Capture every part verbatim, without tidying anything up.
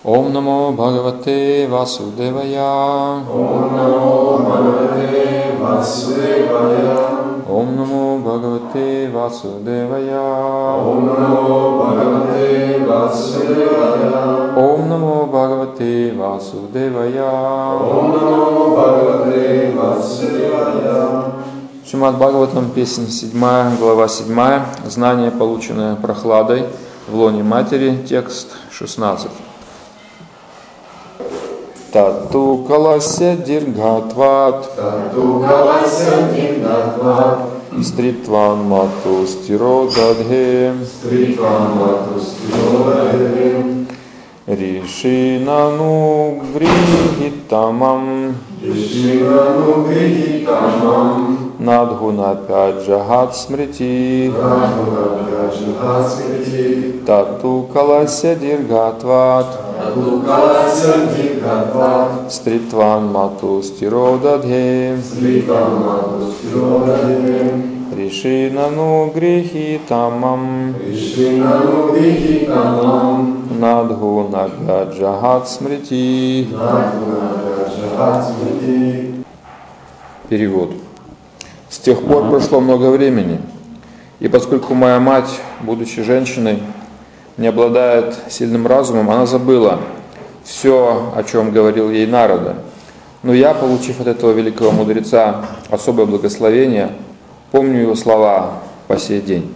Om Namo Bhagavate Vasudevaya. Om Namo Bhagavate Vasudevaya. Om Namo Bhagavate Vasudevaya. Om Namo Bhagavate Vasudevaya. Om Namo Bhagavate Vasudevaya. Om Namo Bhagavate Vasudevaya. Шримад Бхагаватам, песня седьмая, глава седьмая, знание, полученное прохладой в лоне матери, текст шестнадцать. Тату калася диргатват, Тату калася диргатват, стритван мату стиродадхе, стритван мату стиродадхе, ришинану грихитамам, ришинану грихитамам, надгунапят джагат смрити, надгунапят джагат смрити, тату калася диргатват, Тату калася диргатват, стритван мату стиродадхе, стритван мату стиродадхе, ришинану грихитамам, ришинану грихитамам, надгунапят джагат смрити. надгунапят джагат смрити. Перевод. С тех пор прошло много времени, и поскольку моя мать, будучи женщиной, не обладает сильным разумом, она забыла все, о чем говорил ей Нарада. Но я, получив от этого великого мудреца особое благословение, помню его слова по сей день.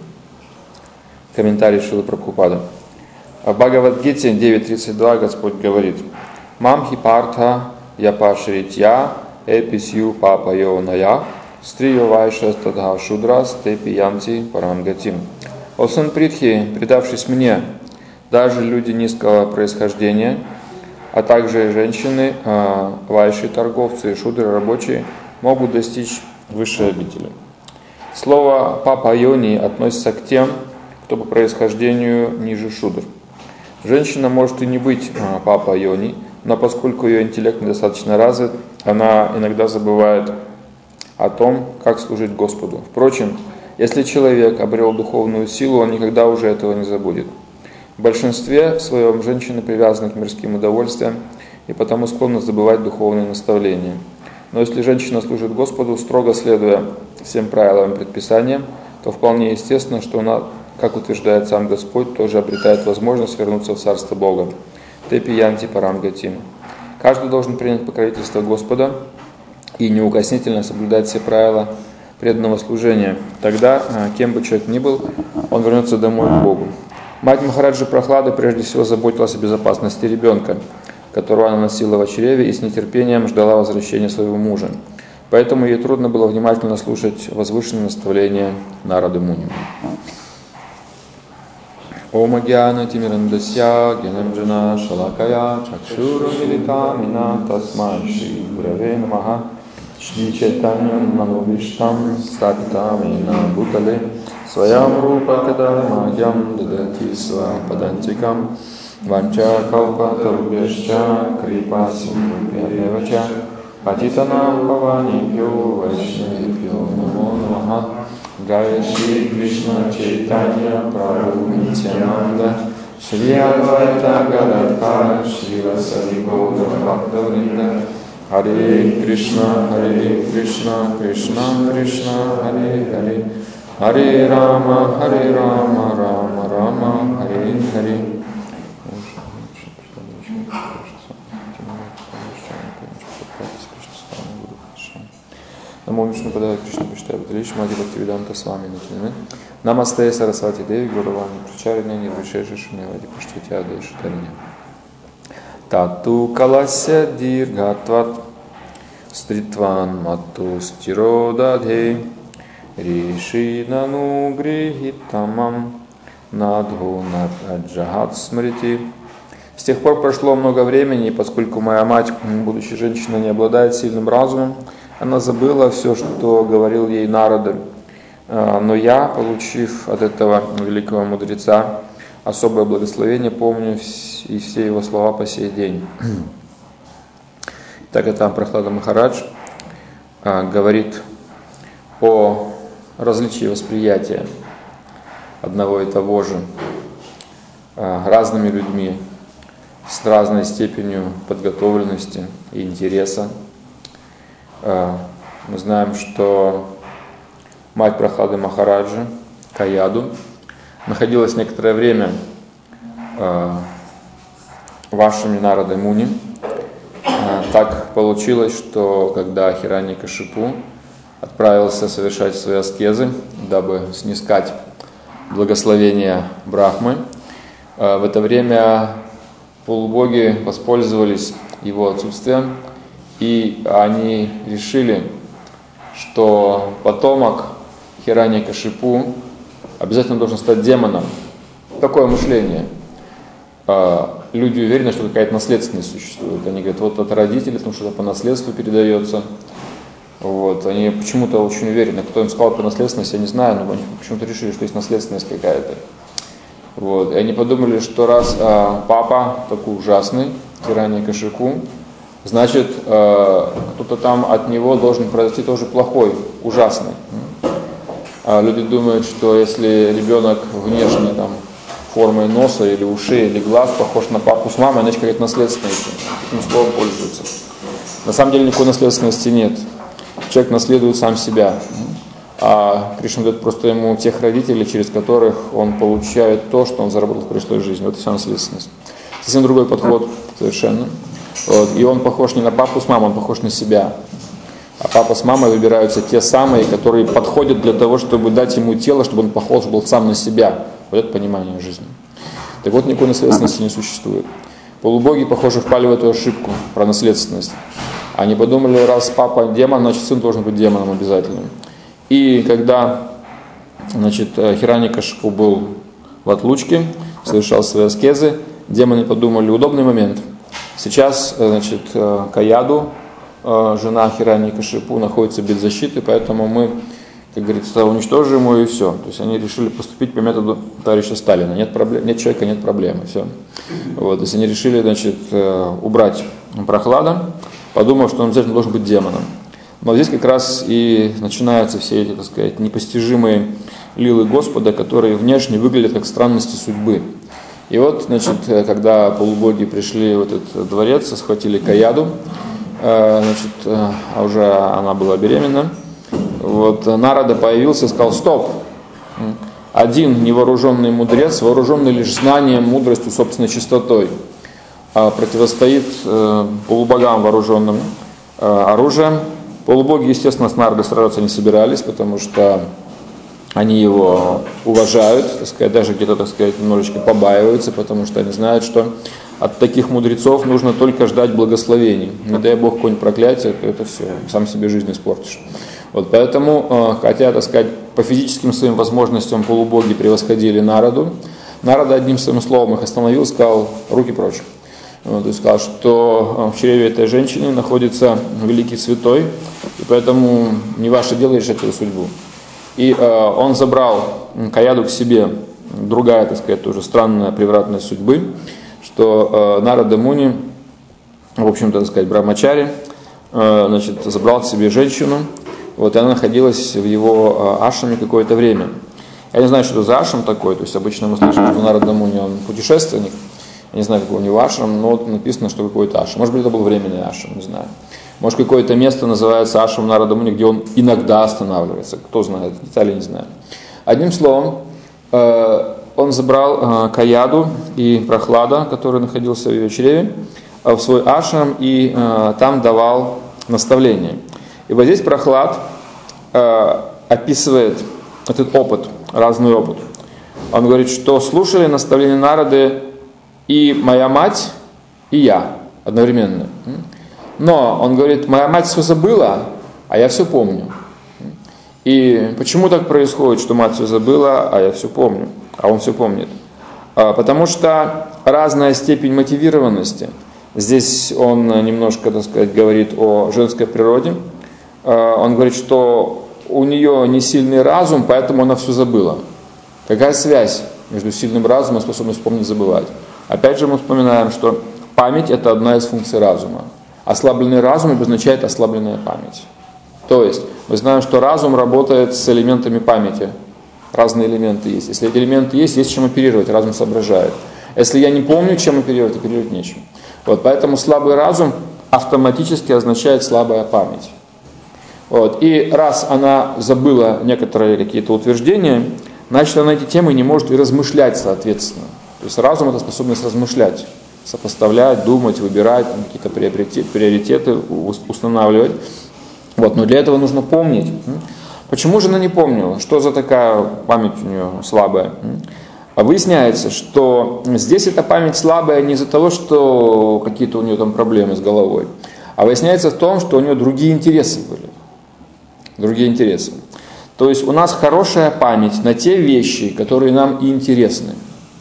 Комментарий Шрилы Прабхупады. В Бхагавад-гите девять тридцать два Господь говорит: «Мамхи партха япашритья эписью папайоная стрио вайша стадха шудрас тепи янти парамгатим». О сын Притхи, предавшись мне, даже люди низкого происхождения, а также женщины, вайши, торговцы и шудры рабочие, могут достичь высшей обители. Слово «папа йони» относится к тем, кто по происхождению ниже шудр. Женщина может и не быть папа йони, но поскольку ее интеллект недостаточно развит, она иногда забывает о том, как служить Господу. Впрочем, если человек обрел духовную силу, он никогда уже этого не забудет. В большинстве своем женщины привязаны к мирским удовольствиям и потому склонны забывать духовные наставления. Но если женщина служит Господу, строго следуя всем правилам и предписаниям, то вполне естественно, что она, как утверждает сам Господь, тоже обретает возможность вернуться в Царство Бога. Тепи янти парамгатим. Каждый должен принять покровительство Господа и неукоснительно соблюдать все правила преданного служения. Тогда, кем бы человек ни был, он вернется домой к Богу. Мать Махараджи Прохлады прежде всего заботилась о безопасности ребенка, которого она носила в чреве, и с нетерпением ждала возвращения своего мужа. Поэтому ей трудно было внимательно слушать возвышенные наставления Нарады Муни. Ом агьяна тимирандасья гьянанджана шалакая чакшуру милитамина тасмай шри гураве намаха Шри Чайтаньям Манувиштам Стапитамина Бутале Своям Рупа Кадамадьям Дадати Свам Падантикам Ванча Калпа Тарубешча Крипа Симпьявача Патитанам Паванипью Вайшнавипью Намо Намаха Гая Шри Кришна Чайтанья Прабху Нитьянанда Шри Адвайта Гададхара Шри Васади Гаура Бхактавринда Харе Кришна, Харе Кришна, Кришна Кришна, Харе Харе, Харе Рама, Харе Рама, Рама Рама, Харе Харе. Намо Вишну Падая Кришна Пиштая Бадриш, Мади Бхактивиданта Свами Натинаме. Намасте Сарасвати Деви, Гуравани Прачарина, Нирвишеши Шуневади Паштвитя Дешитариня. Тату калася диргатват стритван мату стиродадхе ришинану грихитамам надгунат аджагат смрити. С тех пор прошло много времени, и поскольку моя мать, будучи женщиной, не обладает сильным разумом, она забыла все, что говорил ей Нарада. Но я, получив от этого великого мудреца особое благословение, помню и все его слова по сей день. Так и там Прохлада Махарадж а, говорит о различии восприятия одного и того же а, разными людьми с разной степенью подготовленности и интереса. Мы знаем, что мать Прахлады Махараджи, Каяду, находилась некоторое время в ашраме Нарады Муни. Так получилось, что когда Хираньякашипу отправился совершать свои аскезы, дабы снискать благословение Брахмы, в это время полубоги воспользовались его отсутствием, и они решили, что потомок Хираньякашипу обязательно должен стать демоном. Такое мышление. Люди уверены, что какая-то наследственность существует. Они говорят, вот от родителей, потому что это по наследству передается. Вот. Они почему-то очень уверены. Кто им сказал про наследственность, я не знаю, но они почему-то решили, что есть наследственность какая-то. Вот. И они подумали, что раз а, папа такой ужасный, Хираньякашипу, значит, а, кто-то там от него должен произойти тоже плохой, ужасный. А люди думают, что если ребенок внешне там формой носа или ушей или глаз похож на папу с мамой, значит какая-то наследственность. Таким словом пользуются. На самом деле никакой наследственности нет. Человек наследует сам себя. А Кришна дает просто ему тех родителей, через которых он получает то, что он заработал в прошлой жизни. Вот и вся наследственность. Совсем другой подход совершенно. Вот. И он похож не на папу с мамой, он похож на себя. А папа с мамой выбираются те самые, которые подходят для того, чтобы дать ему тело, чтобы он похож был сам на себя. Вот это понимание жизни. Так вот, никакой наследственности не существует. Полубоги, похоже, впали в эту ошибку про наследственность. Они подумали, раз папа демон, значит сын должен быть демоном обязательно. И когда, значит, Хираньякашипу был в отлучке, совершал свои аскезы, демоны подумали, удобный момент. Сейчас, значит, Каяду, жена Хираньякашипу, находится без защиты, поэтому мы, как говорится, уничтожим его и все. То есть они решили поступить по методу товарища Сталина. Нет проблем, нет человека, нет проблемы. Все. Вот, то есть они решили, значит, убрать Прахлада, подумав, что он обязательно должен быть демоном. Но здесь как раз и начинаются все эти, так сказать, непостижимые лилы Господа, которые внешне выглядят как странности судьбы. И вот, значит, когда полубоги пришли в этот дворец, схватили Каяду, значит, а уже она была беременна, вот, Нарада появился и сказал, стоп, один невооруженный мудрец, вооруженный лишь знанием, мудростью, собственной чистотой, противостоит полубогам, вооруженным оружием. Полубоги, естественно, с Нарадой сражаться не собирались, потому что они его уважают, так сказать, даже где-то, так сказать, немножечко побаиваются, потому что они знают, что от таких мудрецов нужно только ждать благословений. Не дай Бог какое-нибудь проклятие, то это все, сам себе жизнь испортишь. Вот поэтому, хотя, так сказать, по физическим своим возможностям полубоги превосходили Нараду, Нарада одним своим словом их остановил, сказал, руки прочь. Вот, и сказал, что в чреве этой женщины находится великий святой, и поэтому не ваше дело решать ее судьбу. И э, он забрал Каяду к себе, другая, так сказать, тоже странная превратность судьбы, что э, Нарада Муни, в общем-то, так сказать, Брахмачари, э, значит, забрал к себе женщину, вот, и она находилась в его э, ашраме какое-то время. Я не знаю, что это за ашрам такой, то есть обычно мы слышим, что Нарада Муни, он путешественник, я не знаю, какой у него ашрам, но вот написано, что какой-то ашрам. Может быть, это был временный ашрам, не знаю. Может, какое-то место называется ашрам Нарада Муни, где он иногда останавливается. Кто знает, детали не знаю. Одним словом, он забрал Каяду и Прахлада, который находился в ее чреве, в свой ашрам и там давал наставления. И вот здесь Прахлад описывает этот опыт, разный опыт. Он говорит, что слушали наставления Нарады и моя мать, и я одновременно. Но он говорит, моя мать все забыла, а я все помню. И почему так происходит, что мать все забыла, а я все помню, а он все помнит? Потому что разная степень мотивированности. Здесь он немножко, так сказать, говорит о женской природе. Он говорит, что у нее не сильный разум, поэтому она все забыла. Какая связь между сильным разумом и способностью помнить, забывать? Опять же мы вспоминаем, что память – это одна из функций разума. Ослабленный разум обозначает ослабленная память. То есть мы знаем, что разум работает с элементами памяти. Разные элементы есть. Если эти элементы есть, есть чем оперировать, разум соображает. Если я не помню, чем оперировать, оперировать нечем. Вот, поэтому слабый разум автоматически означает слабая память. Вот, и раз она забыла некоторые какие-то утверждения, значит, она эти темы не может и размышлять соответственно. То есть разум — это способность размышлять, сопоставлять, думать, выбирать, там, какие-то приоритеты устанавливать. Вот, но для этого нужно помнить. Почему же она не помнила? Что за такая память у нее слабая? А выясняется, что здесь эта память слабая не из-за того, что какие-то у нее там проблемы с головой, а выясняется в том, что у нее другие интересы были. Другие интересы. То есть у нас хорошая память на те вещи, которые нам и интересны.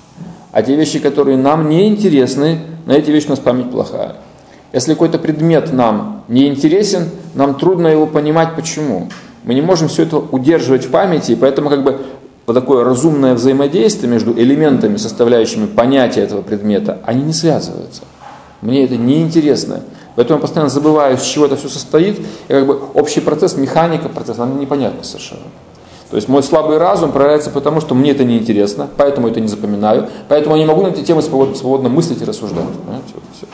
А те вещи, которые нам не интересны, на эти вещи у нас память плохая. Если какой-то предмет нам не интересен, нам трудно его понимать, почему. Мы не можем все это удерживать в памяти, и поэтому как бы вот такое разумное взаимодействие между элементами, составляющими понятия этого предмета, они не связываются. Мне это не интересно. Поэтому я постоянно забываю, из чего это все состоит, и как бы общий процесс, механика процесса, она непонятна совершенно. То есть мой слабый разум проявляется потому, что мне это не интересно, поэтому это не запоминаю, поэтому я не могу на эти темы свободно, свободно мыслить и рассуждать. Понимаете? Вот все.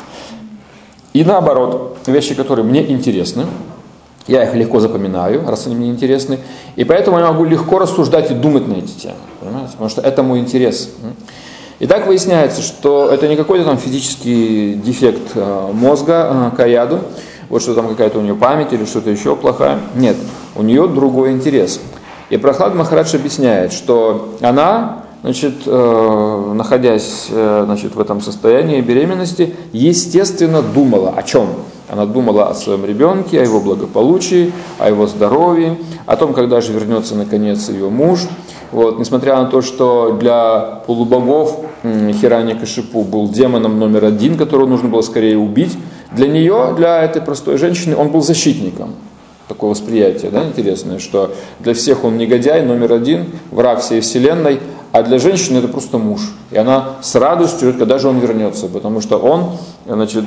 И наоборот, вещи, которые мне интересны, я их легко запоминаю, раз они мне интересны, и поэтому я могу легко рассуждать и думать на эти темы, понимаете? Потому что это мой интерес. И так выясняется, что это не какой-то там физический дефект мозга Каяду, вот что там какая-то у нее память или что-то еще плохая. Нет, у нее другой интерес. И Прахлад Махарадж объясняет, что она, значит, находясь, значит, в этом состоянии беременности, естественно думала о чем? Она думала о своем ребенке, о его благополучии, о его здоровье, о том, когда же вернется наконец ее муж. Вот, несмотря на то, что для полубогов Хираньякашипу был демоном номер один, которого нужно было скорее убить, для нее, для этой простой женщины, он был защитником. Такое восприятие, да, интересное, что для всех он негодяй номер один, враг всей вселенной, а для женщины это просто муж. И она с радостью ждет, когда же он вернется, потому что он, значит,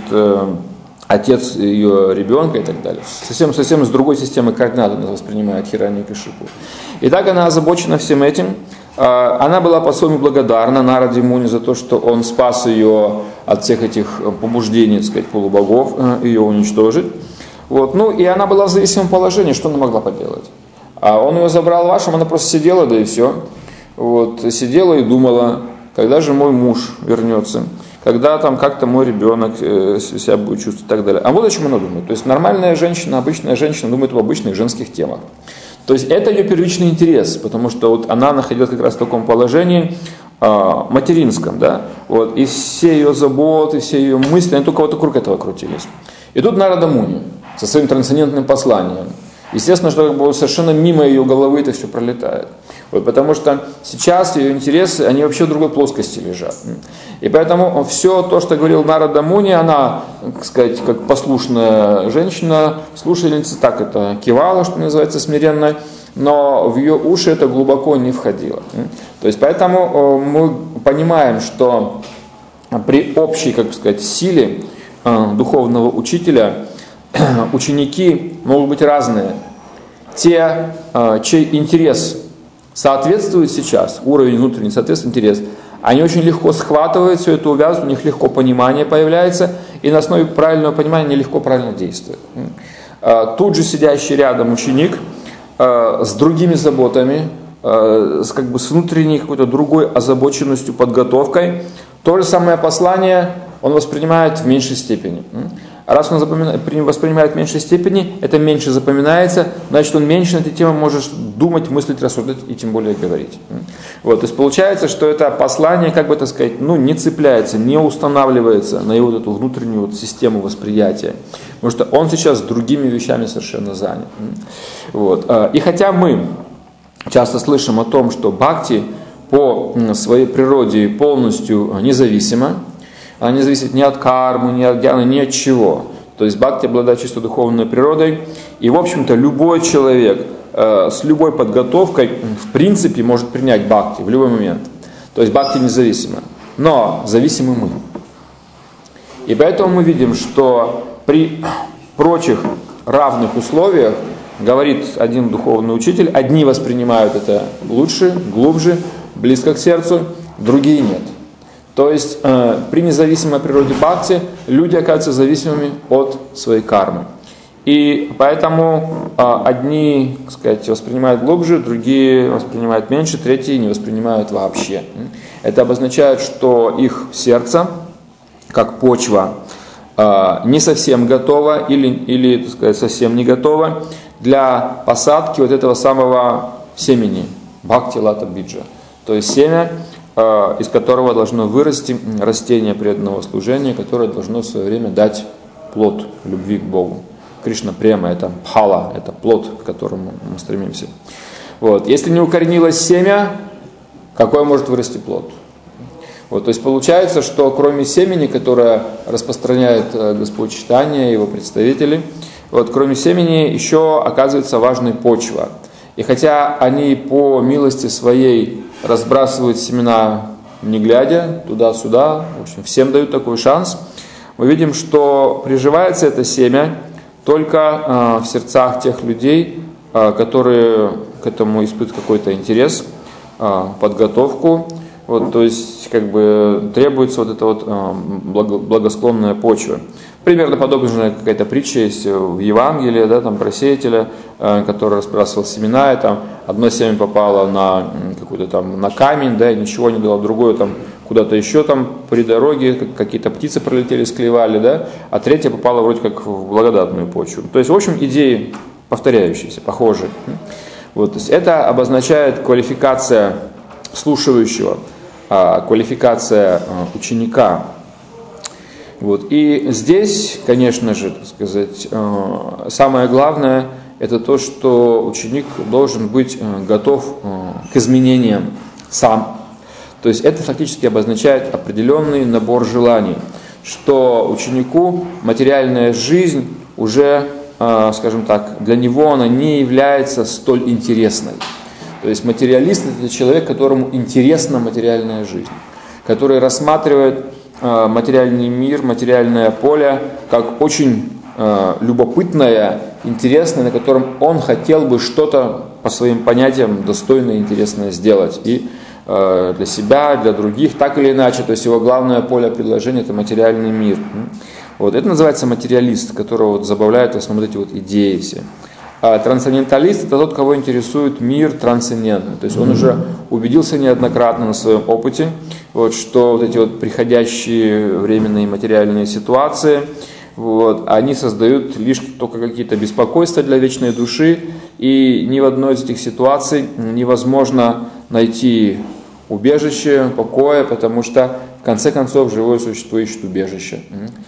отец ее ребенка и так далее. Совсем, совсем с другой системы координат она воспринимает Хираньякашипу. И так она озабочена всем этим. Она была по-своему благодарна Нараде Муни за то, что он спас ее от всех этих побуждений, так сказать, полубогов, ее уничтожить. Вот. Ну и она была в зависимом положении, что она могла поделать. А он ее забрал вашим, она просто сидела, да и все. Вот. Сидела и думала, когда же мой муж вернется, когда там как-то мой ребенок себя будет чувствовать и так далее. А вот о чем она думает. То есть нормальная женщина, обычная женщина думает об обычных женских темах. То есть это ее первичный интерес, потому что вот она находилась как раз в таком положении э, материнском, да, вот, и все ее заботы, все ее мысли, они только вот вокруг этого крутились. И тут Нарада Муни со своим трансцендентным посланием. Естественно, что как бы совершенно мимо ее головы это все пролетает. Вот, потому что сейчас ее интересы, они вообще в другой плоскости лежат. И поэтому все то, что говорил Нарада Муни, она, так сказать, как послушная женщина, слушательница, так это кивала, что называется, смиренно, но в ее уши это глубоко не входило. То есть поэтому мы понимаем, что при общей, как сказать, силе духовного учителя ученики могут быть разные. Те, чей интерес соответствует сейчас, уровень внутренний соответствует интерес, они очень легко схватывают все это, увязывают, у них легко понимание появляется, и на основе правильного понимания они легко правильно действуют. Тут же сидящий рядом ученик с другими заботами, с, как бы, с внутренней какой-то другой озабоченностью, подготовкой, то же самое послание он воспринимает в меньшей степени. Раз он воспринимает в меньшей степени, это меньше запоминается, значит он меньше на эти темы может думать, мыслить, рассуждать и тем более говорить. Вот, то есть получается, что это послание, как бы так сказать, ну, не цепляется, не устанавливается на его вот эту внутреннюю вот систему восприятия. Потому что он сейчас другими вещами совершенно занят. Вот. И хотя мы часто слышим о том, что бхакти по своей природе полностью независима, она не зависит ни от кармы, ни от гьяны, ни от чего. То есть бхакти обладает чисто духовной природой. И, в общем-то, любой человек э, с любой подготовкой, в принципе, может принять бхакти в любой момент. То есть бхакти независима. Но зависимы мы. И поэтому мы видим, что при прочих равных условиях, говорит один духовный учитель, одни воспринимают это лучше, глубже, близко к сердцу, другие нет. То есть э, при независимой природе бхакти люди оказываются зависимыми от своей кармы. И поэтому э, одни, так сказать, воспринимают глубже, другие воспринимают меньше, третьи не воспринимают вообще. Это обозначает, что их сердце, как почва, э, не совсем готово или, или, так сказать, совсем не готово для посадки вот этого самого семени, бхакти лата биджа. То есть семя, из которого должно вырасти растение преданного служения, которое должно в свое время дать плод любви к Богу. Кришна према — это пхала, это плод, к которому мы стремимся. Вот. Если не укоренилось семя, какой может вырасти плод? Вот. То есть получается, что кроме семени, которое распространяет Господь Чайтанья и его представители, вот, кроме семени еще оказывается важной почва. И хотя они по милости своей разбрасывают семена не глядя, туда-сюда, в общем, всем дают такой шанс, мы видим, что приживается это семя только э, в сердцах тех людей, э, которые к этому испытывают какой-то интерес, э, подготовку. Вот, то есть, как бы, требуется вот эта вот э, благо, благосклонная почва. Примерно подобная какая-то притча есть в Евангелии, да, там, про сеятеля, э, который разбрасывал семена, и там одно семя попало на какой-то там на камень, да, и ничего не дало, другое там куда-то еще там при дороге, какие-то птицы пролетели, склевали, да, а третье попало вроде как в благодатную почву. То есть, в общем, идеи повторяющиеся, похожие. Вот, то есть это обозначает квалификация слушающего, квалификация ученика. Вот. И здесь, конечно же, так сказать, самое главное — это то, что ученик должен быть готов к изменениям сам. То есть это фактически обозначает определенный набор желаний, что ученику материальная жизнь уже, скажем так, для него она не является столь интересной. То есть материалист — это человек, которому интересна материальная жизнь, который рассматривает э, материальный мир, материальное поле как очень э, любопытное, интересное, на котором он хотел бы что-то по своим понятиям достойное, интересное сделать. И э, для себя, для других, так или иначе. То есть его главное поле предложения — это материальный мир. Вот. Это называется материалист, которого вот забавляют в основном эти вот идеи все. А трансценденталист — это тот, кого интересует мир трансцендентный. То есть он уже убедился неоднократно на своем опыте, вот, что вот эти вот приходящие временные материальные ситуации, вот, они создают лишь только какие-то беспокойства для вечной души, и ни в одной из этих ситуаций невозможно найти убежище, покоя, потому что в конце концов живое существо ищет убежище.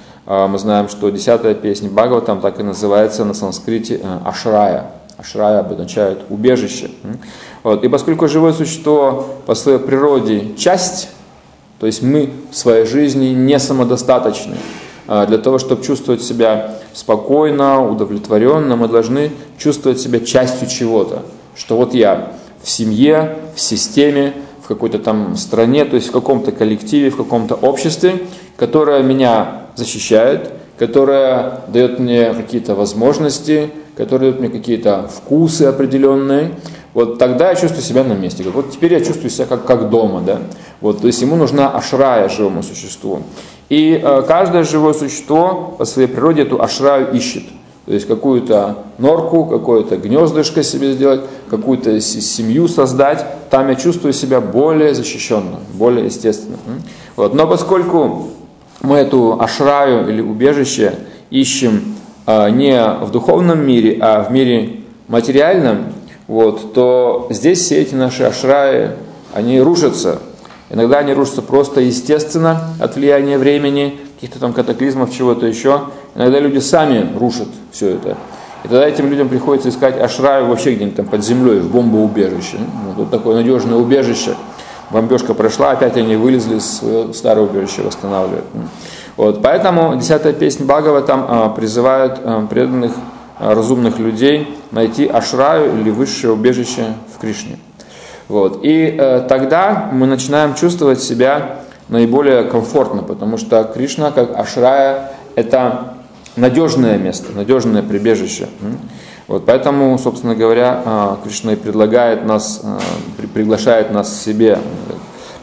Мы знаем, что десятая песня Бхагаватам так и называется на санскрите ашрая. Ашрая обозначает убежище. Вот. И поскольку живое существо по своей природе часть, то есть мы в своей жизни не самодостаточны. Для того, чтобы чувствовать себя спокойно, удовлетворенно, мы должны чувствовать себя частью чего-то. Что вот я в семье, в системе, в какой-то там стране, то есть в каком-то коллективе, в каком-то обществе, которое меня защищает, которое дает мне какие-то возможности, которое дает мне какие-то вкусы определенные. Вот тогда я чувствую себя на месте. Вот теперь я чувствую себя как, как дома. Да? Вот, то есть ему нужна ашрая живому существу. И э, каждое живое существо по своей природе эту ашраю ищет. То есть какую-то норку, какое-то гнездышко себе сделать, какую-то семью создать. Там я чувствую себя более защищенным, более естественным. Вот. Но поскольку мы эту ашраю или убежище ищем э, не в духовном мире, а в мире материальном, вот, то здесь все эти наши ашраи, они рушатся. Иногда они рушатся просто естественно от влияния времени, каких-то там катаклизмов, чего-то еще. Иногда люди сами рушат все это. И тогда этим людям приходится искать ашраю вообще где-нибудь там под землей, в бомбоубежище. Вот, вот такое надежное убежище. Бомбежка прошла, опять они вылезли из своего старого убежища, восстанавливают. Вот, поэтому десятая песня Бхагаватам а, призывает а, преданных а, разумных людей найти ашраю или высшее убежище в Кришне. Вот, и а, тогда мы начинаем чувствовать себя наиболее комфортно, потому что Кришна как ашрая — это надежное место, надежное прибежище. Вот, поэтому, собственно говоря, Кришна и предлагает нас, приглашает нас к себе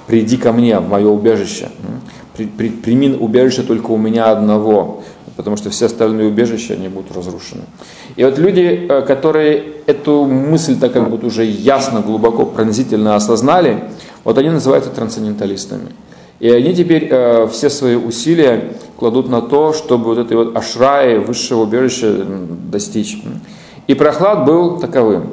приди ко мне, в мое убежище. При, при, прими убежище только у меня одного, потому что все остальные убежища, они будут разрушены. И вот люди, которые эту мысль так как будто уже ясно, глубоко, пронзительно осознали, вот они называются трансценденталистами. И они теперь э, все свои усилия кладут на то, чтобы вот этой вот ашраи, высшего убежища достичь. И Прохлад был таковым.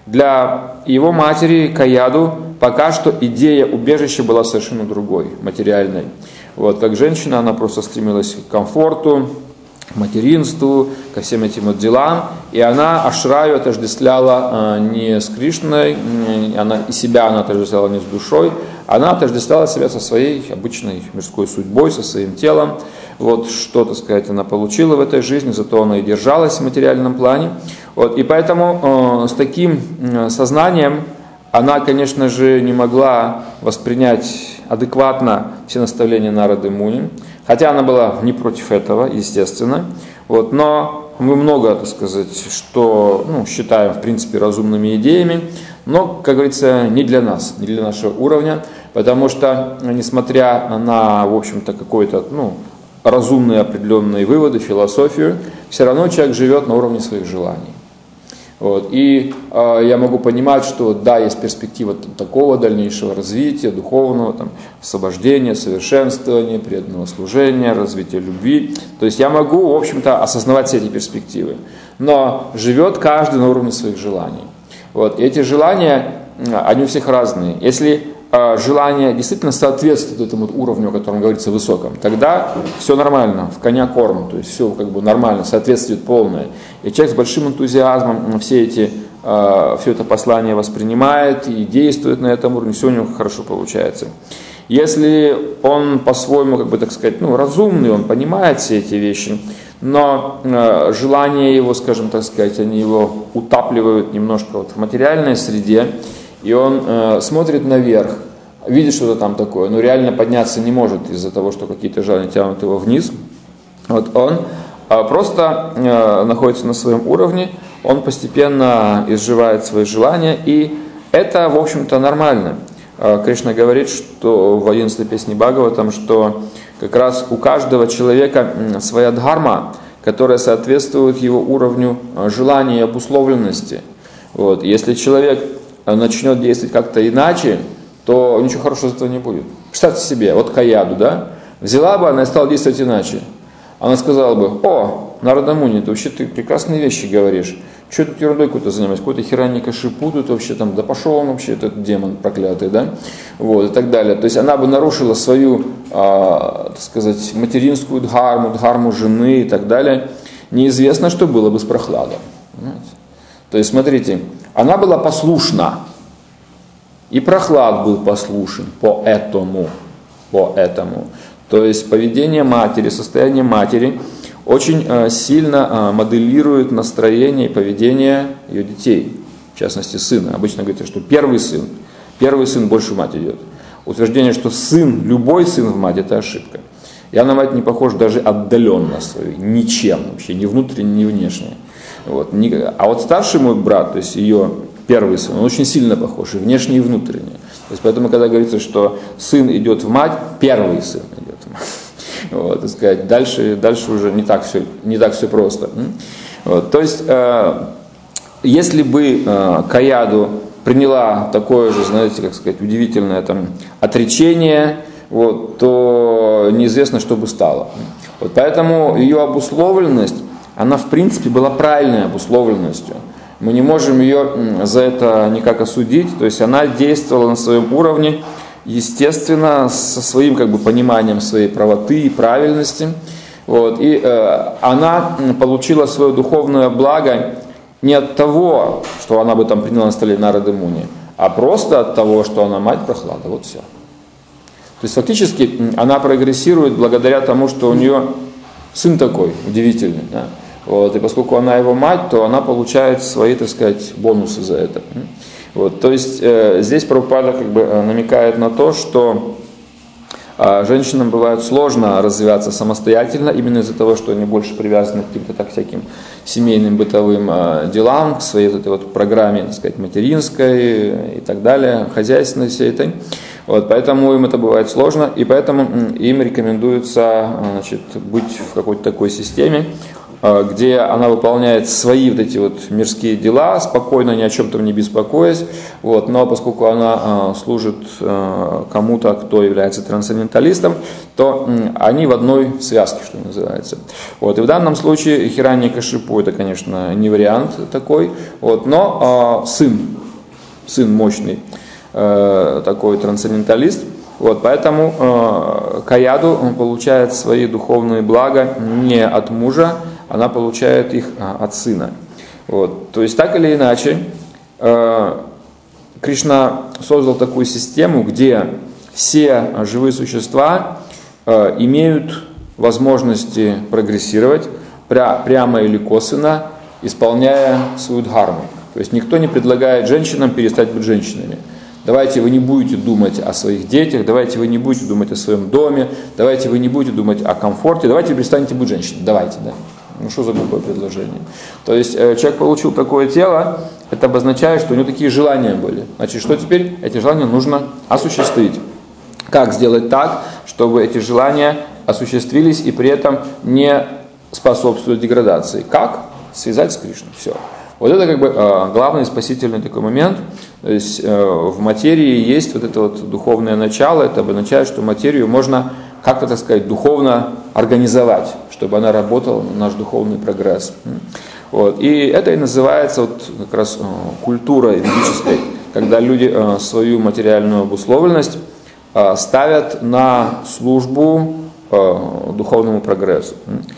Для его матери Каяду пока что идея убежища была совершенно другой, материальной. Вот, как женщина, она просто стремилась к комфорту, к материнству, ко всем этим вот делам. И она ашраю отождествляла э, не с Кришной, не, она, и себя она отождествляла не с душой, она отождествляла себя со своей обычной мирской судьбой, со своим телом. Вот что, так сказать, она получила в этой жизни, зато она и держалась в материальном плане. Вот, и поэтому э, с таким э, сознанием она, конечно же, не могла воспринять адекватно все наставления Нарады Муни, хотя она была не против этого, естественно. Вот, но мы много, так сказать, что ну, считаем, в принципе, разумными идеями, но, как говорится, не для нас, не для нашего уровня, потому что, несмотря на, в общем-то, какой-то, ну, разумные определенные выводы, философию, все равно человек живет на уровне своих желаний. Вот. И э, я могу понимать, что да, есть перспектива такого дальнейшего развития, духовного, там, освобождения, совершенствования, преданного служения, развития любви. То есть я могу, в общем-то, осознавать все эти перспективы. Но живет каждый на уровне своих желаний. Вот. И эти желания, они у всех разные. Если э, желание действительно соответствует этому уровню, о котором говорится, высоком, тогда все нормально, в коня корм, то есть все как бы нормально, соответствует полное. И человек с большим энтузиазмом все, эти, э, все это послание воспринимает и действует на этом уровне, все у него хорошо получается. Если он по-своему, как бы так сказать, ну, разумный, он понимает все эти вещи, но э, желания его, скажем так сказать, они его утапливают немножко вот в материальной среде, и он э, смотрит наверх, видит что-то там такое, но реально подняться не может из-за того, что какие-то желания тянут его вниз. Вот он э, просто э, находится на своем уровне, он постепенно изживает свои желания, и это, в общем-то, нормально. Э, Кришна говорит, что в одиннадцатой песне Бхагаватам, что как раз у каждого человека своя дхарма, которая соответствует его уровню желания и обусловленности. Вот. Если человек начнет действовать как-то иначе, то ничего хорошего из этого не будет. Представьте себе, вот Каяду, да, взяла бы она и стала действовать иначе. Она сказала бы: о, Нарада Муни, ты вообще ты прекрасные вещи говоришь. Что тут ерундой какой-то занимаешься? Какой-то Хираньякашипу тут вообще там, да пошел он вообще, этот демон проклятый, да? Вот, и так далее. То есть она бы нарушила свою, а, так сказать, материнскую дхарму, дхарму жены и так далее. Неизвестно, что было бы с Прохладом. Понимаете? То есть, смотрите, она была послушна. И Прохлад был послушен по этому. По этому. То есть поведение матери, состояние матери очень э, сильно э, моделирует настроение и поведение ее детей, в частности сына. Обычно говорится, что первый сын, первый сын больше в мать идет. Утверждение, что сын, любой сын в мать, это ошибка. Я на мать не похож даже отдаленно свою, ничем вообще, ни внутренне, ни внешне. Вот. А вот старший мой брат, то есть ее первый сын, он очень сильно похож, и внешне, и внутренне. То есть поэтому, когда говорится, что сын идет в мать, первый сын идет в мать. Вот, так сказать, дальше, дальше уже не так все, не так все просто. Вот, то есть, э, если бы э, Каяду приняла такое же, знаете, как сказать, удивительное там отречение, вот, то неизвестно, что бы стало. Вот, поэтому ее обусловленность, она в принципе была правильной обусловленностью. Мы не можем ее за это никак осудить, то есть она действовала на своем уровне, естественно, со своим как бы пониманием своей правоты и правильности. Вот. И э, она получила свое духовное благо не от того, что она бы там приняла на столе Нарады Муни, а просто от того, что она мать Прохлада. Вот все. То есть фактически она прогрессирует благодаря тому, что у нее сын такой удивительный. Да? Вот. И поскольку она его мать, то она получает свои, так сказать, бонусы за это. Вот, то есть э, здесь Прабхупада как бы намекает на то, что э, женщинам бывает сложно развиваться самостоятельно, именно из-за того, что они больше привязаны к каким-то так всяким семейным бытовым э, делам, к своей вот этой вот программе, так сказать, материнской и так далее, хозяйственной всей этой. Вот, поэтому им это бывает сложно, и поэтому им рекомендуется, значит, быть в какой-то такой системе, где она выполняет свои вот эти вот мирские дела, спокойно, ни о чем там не беспокоясь, вот, но поскольку она служит кому-то, кто является трансценденталистом, то они в одной связке, что называется. Вот, и в данном случае Хираньякашипу это, конечно, не вариант такой, вот, но сын, сын мощный, такой трансценденталист. Вот, поэтому э, Каяду он получает свои духовные блага не от мужа, она получает их а, от сына. Вот, то есть так или иначе э, Кришна создал такую систему, где все живые существа э, имеют возможности прогрессировать пря- прямо или косвенно, исполняя свою дхарму. То есть никто не предлагает женщинам перестать быть женщинами. Давайте вы не будете думать о своих детях, давайте вы не будете думать о своем доме, давайте вы не будете думать о комфорте, давайте перестанете быть женщиной. Давайте, да. Ну что за глупое предложение? То есть человек получил такое тело, это обозначает, что у него такие желания были. Значит, что теперь? Эти желания нужно осуществить. Как сделать так, чтобы эти желания осуществились и при этом не способствовали деградации? Как? Связать с Кришной. Все. Вот это как бы э, главный спасительный такой момент. То есть э, в материи есть вот это вот духовное начало. Это обозначает, что материю можно как-то, так сказать, духовно организовать, чтобы она работала на наш духовный прогресс. Вот. И это и называется вот как раз э, культурой ведической, когда люди э, свою материальную обусловленность э, ставят на службу э, духовному прогрессу.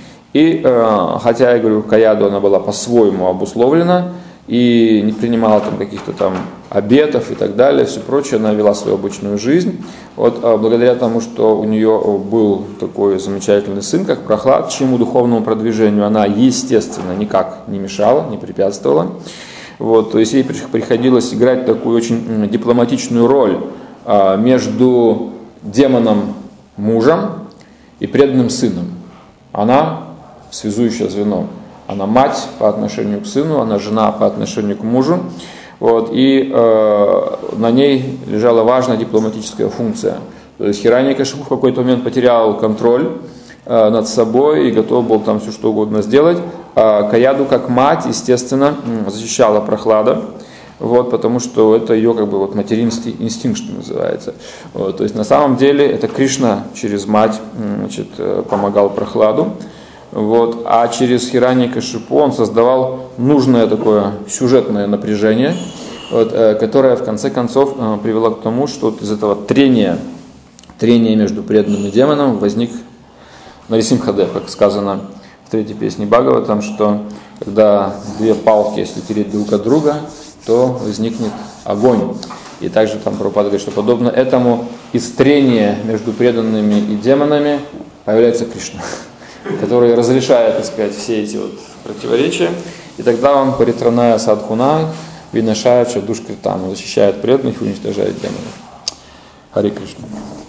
И э, хотя, я говорю, Каяду она была по-своему обусловлена и не принимала там каких-то там обетов и так далее, все прочее, она вела свою обычную жизнь. Вот э, благодаря тому, что у нее был такой замечательный сын, как Прохлад, чьему духовному продвижению она, естественно, никак не мешала, не препятствовала. Вот, то есть ей приходилось играть такую очень дипломатичную роль э, между демоном мужем и преданным сыном. Она связующее звено. Она мать по отношению к сыну, она жена по отношению к мужу. Вот, и э, на ней лежала важная дипломатическая функция. То есть Хираньякашипу в какой-то момент потерял контроль э, над собой и готов был там все что угодно сделать. А Каяду как мать, естественно, защищала Прохлада. Вот, потому что это ее как бы вот материнский инстинкт, что называется. Вот, то есть на самом деле это Кришна через мать, значит, помогал Прохладу. Вот, а через Хираньякашипу он создавал нужное такое сюжетное напряжение, вот, которое в конце концов привело к тому, что вот из этого трения, трения между преданным и демоном возник Нарисимхадев, как сказано в третьей песне Бхагаватам, что когда две палки, если тереть друг от друга, то возникнет огонь. И также там Прабхупада говорит, что подобно этому из трения между преданными и демонами появляется Кришна, который разрешает, так сказать, все эти вот противоречия. И тогда он, паритраная садхуна, винашает шадушкритам, он защищает преданных и уничтожает демонов. Хари Кришна.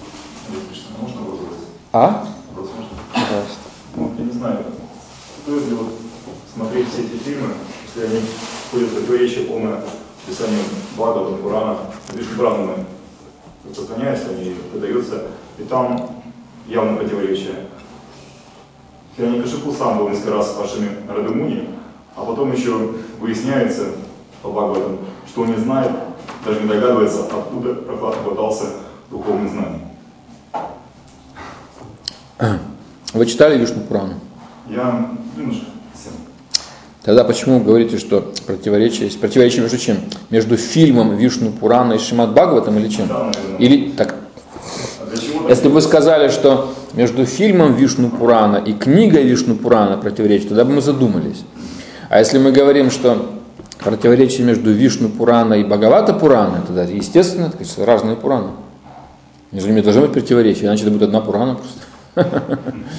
Можно вопрос? А? Вопрос можно? Пожалуйста. Ну, я не знаю, стоит ли вот смотреть все эти фильмы, если они входят в противоречие полное писанию Бхагавата, Пурана, Вишну Пурану сохраняются, они выдаются, и там явно противоречие. Хираньякашипу сам был несколько раз с вашими Радамуни, а потом еще выясняется по Бхагаватам, что он не знает, даже не догадывается, откуда Прохлад хватался духовных знаний. Вы читали Вишну Пурану? Я немножко. Тогда почему вы говорите, что противоречие есть? Противоречие между чем? Между фильмом Вишну Пурана и Шримад Бхагаватам или чем? Да, наверное. Или так. А Если бы вы сказали, что между фильмом Вишну Пурана и книгой Вишну Пурана противоречие, тогда бы мы задумались. А если мы говорим, что противоречие между Вишну Пурана и Бхагавата Пурана, тогда естественно, это, конечно, разные Пураны. Между ними должно быть противоречие, иначе это будет одна Пурана просто.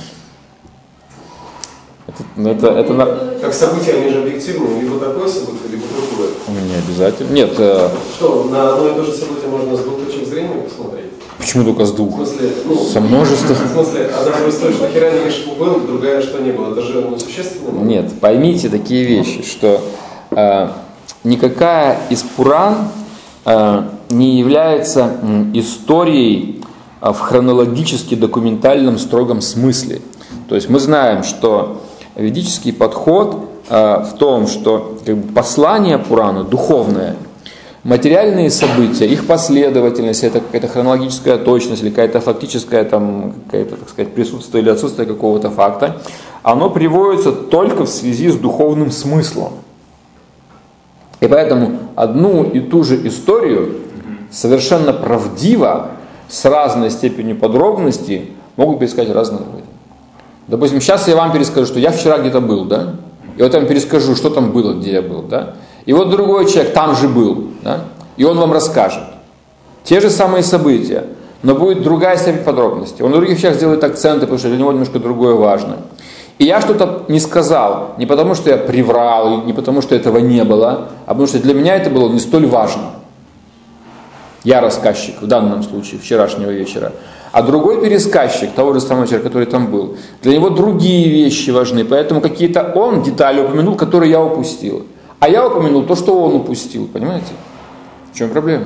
Это, это, это... Как события, они же объективны, либо такое событие, либо другое. Не обязательно. Нет. Что, на одно и то же событие можно с двух точек зрения посмотреть? Почему только с двух? В смысле, ну, со множеством. В смысле, одна же история, что Хираньякашипу был, другая, что не было. Это же ну, существенно. Нет, поймите такие вещи, что э, никакая из Пуран э, не является историей в хронологически документальном строгом смысле. То есть мы знаем, что ведический подход в том, что как бы, послание Пураны духовное, материальные события, их последовательность, это какая-то хронологическая точность или какая-то фактическая там, какая-то, так сказать, присутствие или отсутствие какого-то факта, оно приводится только в связи с духовным смыслом. И поэтому одну и ту же историю совершенно правдиво, с разной степенью подробности могут пересказать разные люди. Допустим, сейчас я вам перескажу, что я вчера где-то был, да? И вот я вам перескажу, что там было, где я был, да? И вот другой человек там же был, да? И он вам расскажет. Те же самые события, но будет другая степень подробности. Он на других вещах сделает акценты, потому что для него немножко другое важно. И я что-то не сказал, не потому что я приврал, не потому что этого не было, а потому что для меня это было не столь важно. Я рассказчик в данном случае, вчерашнего вечера. А другой пересказчик того же самого человека, который там был, для него другие вещи важны. Поэтому какие-то он детали упомянул, которые я упустил. А я упомянул то, что он упустил. Понимаете? В чем проблема?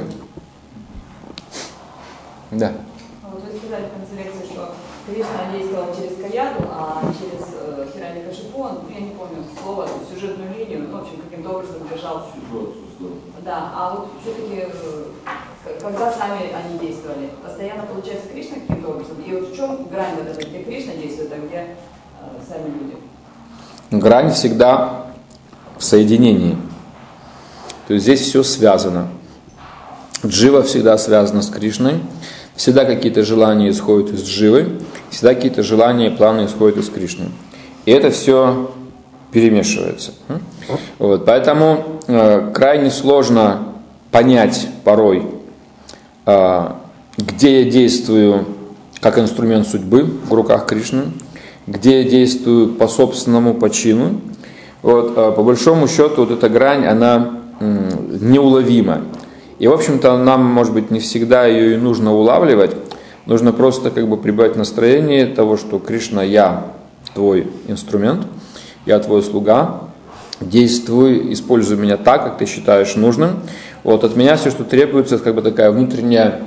Да. Вот вы сказали в конце лекции, что Кришна действовал через Каяду, а через э, Хираньякашипу он, я не помню слово, сюжетную линию, ну, в общем, каким-то образом держал. Да, а вот все-таки, э, когда сами они действовали, постоянно получается Кришна каким-то образом? И вот в чем грань вот эта, где Кришна действует, а где э, сами люди? Грань всегда в соединении. То есть здесь все связано. Джива всегда связана с Кришной. Всегда какие-то желания исходят из Дживы. Всегда какие-то желания и планы исходят из Кришны. И это все перемешивается. Вот. Поэтому э, крайне сложно понять порой, э, где я действую как инструмент судьбы в руках Кришны, где я действую по собственному почину. Вот, э, по большому счету вот эта грань, она э, неуловима. И, в общем-то, нам, может быть, не всегда ее и нужно улавливать. Нужно просто как бы прибавить настроение того, что Кришна, я твой инструмент, я твой слуга, действуй, используй меня так, как ты считаешь нужным. Вот от меня все, что требуется, это как бы такая внутренняя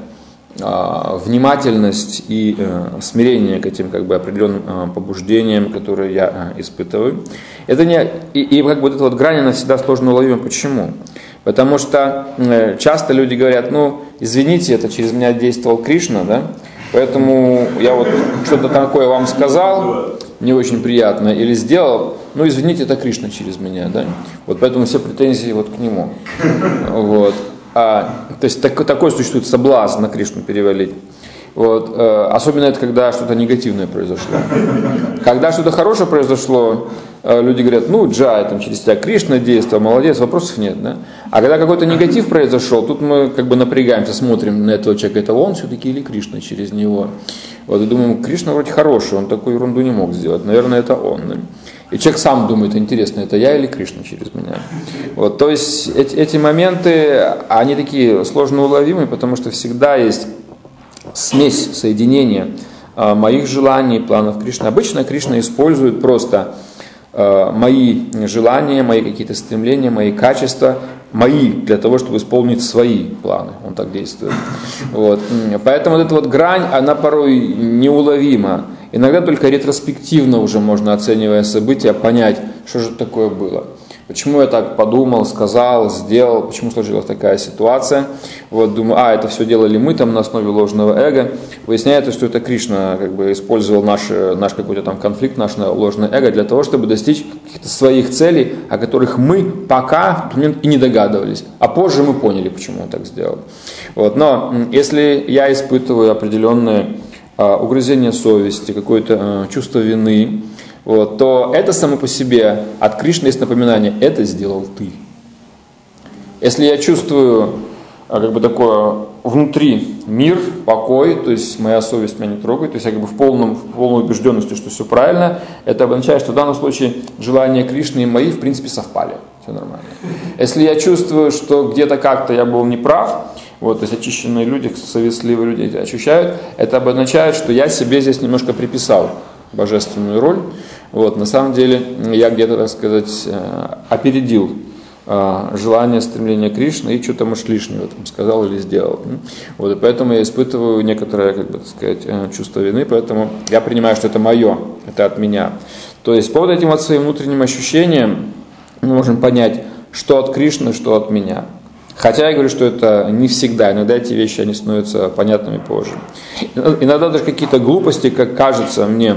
э, внимательность и э, смирение к этим как бы определенным э, побуждениям, которые я э, испытываю. Это не, и, и как бы вот эта вот грань, она всегда сложно уловима. Почему? Потому что э, часто люди говорят, ну, извините, это через меня действовал Кришна, да, поэтому я вот что-то такое вам сказал, не очень приятно, или сделал, ну, извините, это Кришна через меня, да, вот поэтому все претензии вот к нему, вот, а, то есть так, такой существует соблазн на Кришну перевалить. Вот. Особенно это, когда что-то негативное произошло. Когда что-то хорошее произошло, люди говорят, ну, Джай, там, через тебя Кришна действовал, молодец, вопросов нет. Да? А когда какой-то негатив произошел, тут мы как бы напрягаемся, смотрим на этого человека, это он все-таки или Кришна через него. Вот, и думаем, Кришна вроде хороший, он такую ерунду не мог сделать, наверное, это он. Да? И человек сам думает, интересно, это я или Кришна через меня. Вот, то есть эти, эти моменты, они такие сложно уловимые, потому что всегда есть смесь, соединения э, моих желаний, планов Кришны. Обычно Кришна использует просто э, мои желания, мои какие-то стремления, мои качества, мои, для того, чтобы исполнить свои планы. Он так действует. Вот. Поэтому вот эта вот грань, она порой неуловима. Иногда только ретроспективно уже можно, оценивая события, понять, что же такое было. Почему я так подумал, сказал, сделал, почему сложилась такая ситуация. Вот думаю, а, это все делали мы там на основе ложного эго. Выясняется, что это Кришна как бы использовал наш, наш какой-то там конфликт, наше ложное эго для того, чтобы достичь каких-то своих целей, о которых мы пока в тот момент и не догадывались. А позже мы поняли, почему он так сделал. Вот. Но если я испытываю определенное а, угрызение совести, какое-то а, чувство вины, вот, то это само по себе от Кришны есть напоминание, это сделал ты. Если я чувствую как бы такое внутри мир, покой, то есть моя совесть меня не трогает, то есть я как бы в, полном, в полной убежденности, что все правильно, это обозначает, что в данном случае желания Кришны и мои в принципе совпали, все нормально. Если я чувствую, что где-то как-то я был неправ, вот, то есть очищенные люди, совестливые люди ощущают, это обозначает, что я себе здесь немножко приписал божественную роль. Вот, на самом деле я где-то, так сказать, опередил а, желание, стремление Кришны, и что-то, может, лишнего там сказал или сделал. Вот, и поэтому я испытываю некоторое, как бы так сказать, чувство вины, поэтому я принимаю, что это мое, это от меня. То есть по вот этим вот своим внутренним ощущениям мы можем понять, что от Кришны, что от меня. Хотя я говорю, что это не всегда, иногда эти вещи, они становятся понятными позже. Иногда даже какие-то глупости, как кажется мне,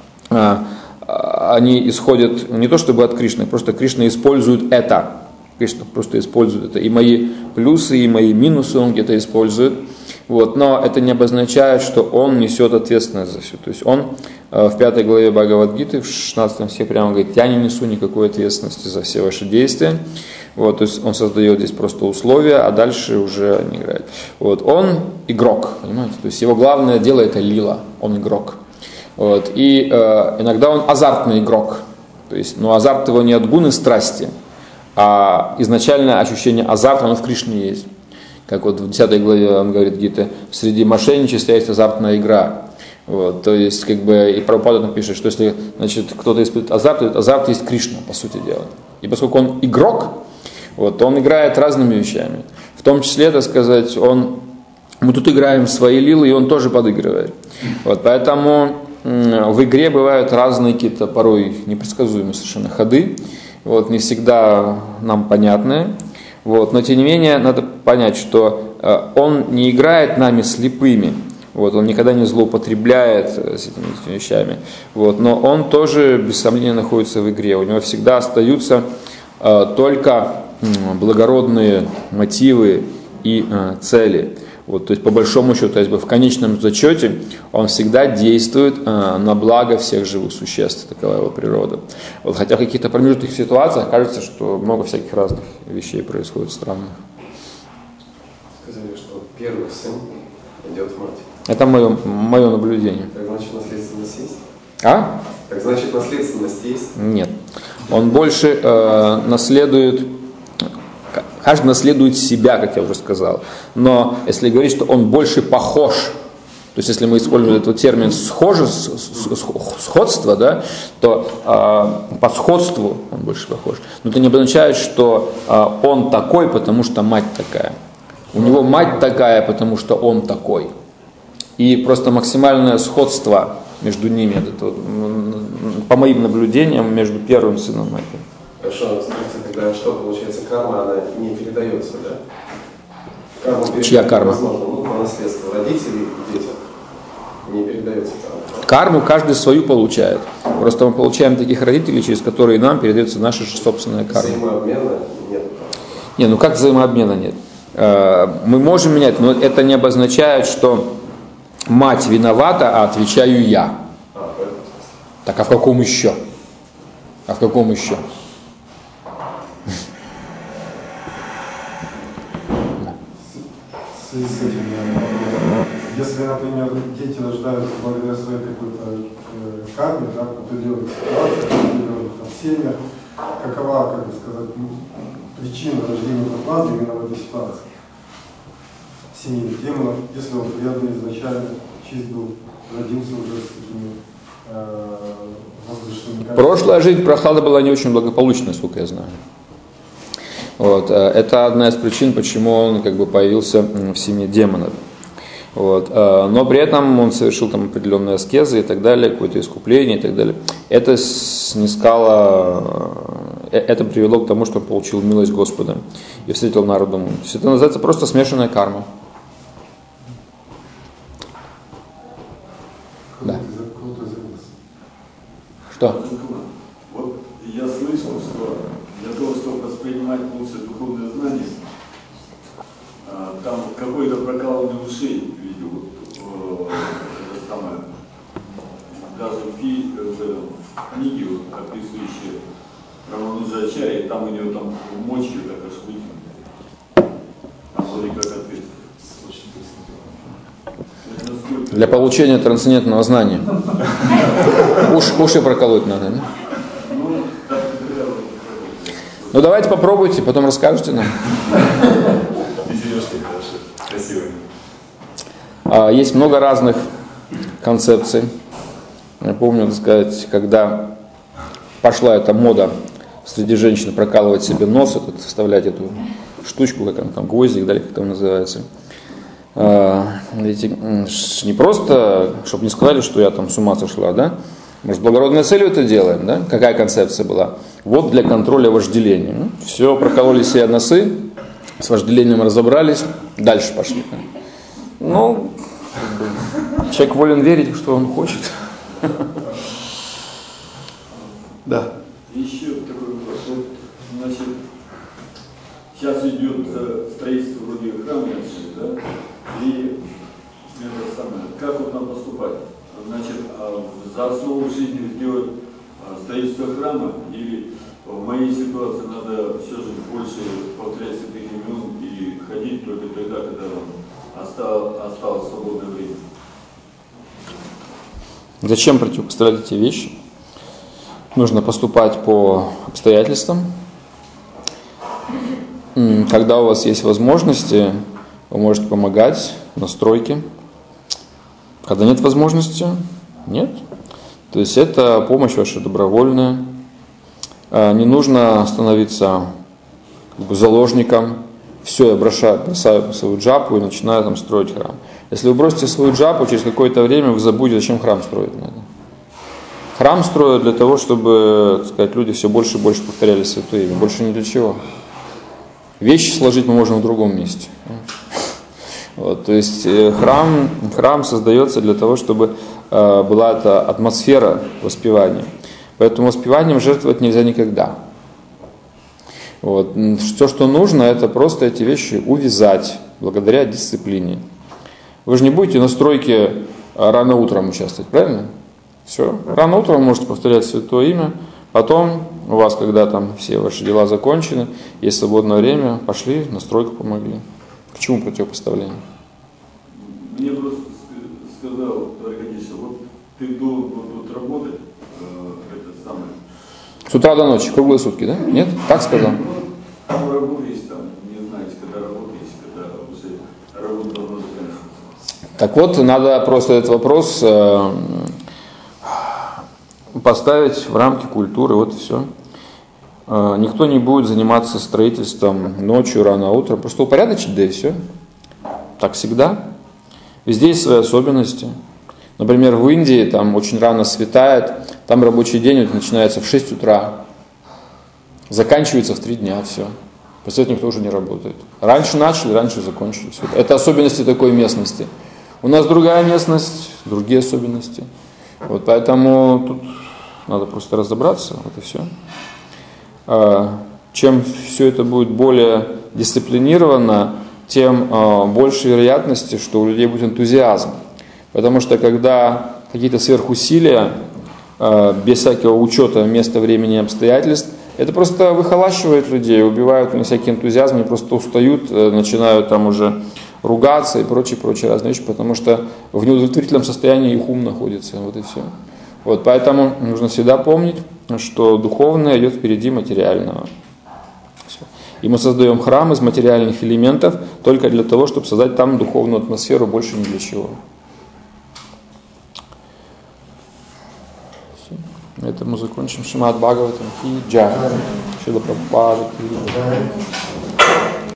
они исходят не то чтобы от Кришны, просто Кришна использует это. Кришна просто использует это. И мои плюсы, и мои минусы он где-то использует. Вот. Но это не обозначает, что он несет ответственность за все. То есть он в пятой главе Бхагавад-гиты, в шестнадцатом стихе прямо говорит: я не несу никакой ответственности за все ваши действия. Вот, то есть он создает здесь просто условия, а дальше уже не играет. Вот, он игрок, понимаете? То есть его главное дело это лила, он игрок. Вот, и э, иногда он азартный игрок. То есть, но азарт его не от гуны страсти, а изначальное ощущение азарта, оно в Кришне есть. Как вот в десятой главе он говорит Гиты: среди мошенничества есть азартная игра. Вот, то есть, как бы, и Прабхупада там пишет, что если, значит, кто-то испытывает азарт, то азарт есть Кришна, по сути дела. И поскольку он игрок, вот, он играет разными вещами. В том числе, так сказать, он, мы тут играем свои лилы, и он тоже подыгрывает. Вот, поэтому м- в игре бывают разные какие-то порой непредсказуемые совершенно ходы, вот, не всегда нам понятные. Вот, но тем не менее, надо понять, что э, он не играет нами слепыми. Вот, он никогда не злоупотребляет с этими вещами. Вот, но он тоже, без сомнения, находится в игре. У него всегда остаются э, только э, благородные мотивы и э, цели. Вот, то есть, по большому счету, то есть, в конечном зачете он всегда действует э, на благо всех живых существ. Такова его природа. Вот, хотя в каких-то промежуточных ситуациях кажется, что много всяких разных вещей происходит странных. Сказали, что первый сын идет в мать. Это мое, мое наблюдение. Так значит, наследственность есть? А? Так значит, наследственность есть? Нет. Он больше э, наследует, каждый наследует себя, как я уже сказал. Но если говорить, что он больше похож, то есть если мы используем этот термин схоже, сходство, да, то э, по сходству он больше похож. Но это не обозначает, что э, он такой, потому что мать такая. У него мать такая, потому что он такой. И просто максимальное сходство между ними, это, по моим наблюдениям, между первым сыном и матерью. Хорошо, смотрите, тогда что получается, карма, она не передается, да? Карма Чья карма? Возможно, ну, по наследству родителей и детям не передается карма. Карму каждый свою получает. Просто мы получаем таких родителей, через которые нам передается наша же собственная карма. Взаимообмена нет. Не, ну как взаимообмена нет? Мы можем менять, но это не обозначает, что мать виновата, а отвечаю я. А, поэтому. Так а в каком еще? А в каком еще? В связи с этим, если, например, дети рождаются благодаря своей какой-то э, карме, да, в определенных ситуациях, в определенных там, семьях, какова, как бы сказать, причина рождения Прохлады именно в этой ситуации? Семейных демонов, если он преданный изначально, чист был, родился уже с такими э, воздушными качествами. Прошлая жизнь Прохлады была не очень благополучной, насколько я знаю. Вот. Это одна из причин, почему он как бы появился в семье демонов. Вот. Но при этом он совершил там определенные аскезы и так далее, какое-то искупление и так далее. Это снискало, это привело к тому, что он получил милость Господа и встретил народу. То есть это называется просто смешанная карма. Да. Что? Вот я слышал, что для того, чтобы воспринимать лучше духовное знание, там какой-то прокалывание ушей видел, это самое, даже в, фи, в книге, описывающей Рамануджачарьи, там у него там мочью так аж вытянуто. А вроде как ответ. Для получения трансцендентного знания. Уш, уши проколоть надо, да? Ну давайте попробуйте, потом расскажете нам. Есть много разных концепций. Я помню, так сказать, когда пошла эта мода среди женщин прокалывать себе нос, этот, вставлять эту штучку, как он там, гвоздик, да, как там называется. Эти, не просто, чтобы не сказали, что я там с ума сошла, да? Мы с благородной целью это делаем, да? Какая концепция была? Вот для контроля вожделения. Ну, все, прокололи себе носы, с вожделением разобрались, дальше пошли. Ну, человек волен верить, что он хочет. Да. Еще такой вопрос. Вот, значит, сейчас идет строительство вроде храма, да? И это самое, как вот нам поступать? Значит, за основу жизни сделать строительство храма, или в моей ситуации надо все же больше повторять святых имен и ходить только тогда, когда осталось, осталось свободное время? Зачем противопоставлять эти вещи? Нужно поступать по обстоятельствам. Когда у вас есть возможности, вы можете помогать на стройке. Когда нет возможности, нет. То есть это помощь ваша добровольная. Не нужно становиться как бы заложником. Все, я бросаю, бросаю свою джапу и начинаю там строить храм. Если вы бросите свою джапу, через какое-то время вы забудете, зачем храм строить надо. Храм строят для того, чтобы, так сказать, люди все больше и больше повторяли святое имя. Больше ни для чего. Вещи сложить мы можем в другом месте. Вот, то есть храм, храм создается для того, чтобы э, была эта атмосфера воспевания. Поэтому воспеванием жертвовать нельзя никогда. Вот. Все, что нужно, это просто эти вещи увязать благодаря дисциплине. Вы же не будете на стройке рано утром участвовать, правильно? Все. Рано утром вы можете повторять святое имя. Потом у вас, когда там все ваши дела закончены, есть свободное время, пошли, на стройку помогли. К чему противопоставление? Мне просто сказал Аркадьевич, вот ты должен вот работать, э, это самое. С утра до ночи, круглые сутки, да? Нет? Так сказал? Ну, работаешь там, не знаете, когда работаешь, когда уже работа должна заканчиваться. Так вот, надо просто этот вопрос э, поставить в рамки культуры, вот и все. Э, никто не будет заниматься строительством ночью, рано утром, просто упорядочить, да и все. Так всегда. Везде есть свои особенности. Например, в Индии там очень рано светает, там рабочий день вот, начинается в шесть утра, заканчивается в три дня, все. После этого никто уже не работает. Раньше начали, раньше закончили. Все. Это особенности такой местности. У нас другая местность, другие особенности. Вот поэтому тут надо просто разобраться, вот и все. Чем все это будет более дисциплинировано, тем больше вероятности, что у людей будет энтузиазм. Потому что когда какие-то сверхусилия, без всякого учета места, времени и обстоятельств, это просто выхолащивает людей, убивают у них всякий энтузиазм, они просто устают, начинают там уже ругаться и прочие, прочие разные вещи, потому что в неудовлетворительном состоянии их ум находится, вот и все. Вот, поэтому нужно всегда помнить, что духовное идет впереди материального. Все. И мы создаем храм из материальных элементов только для того, чтобы создать там духовную атмосферу, больше ни для чего. На этом мы закончим. Шримад Бхагаватам ки джай. Шрила Прабхупада ки джай.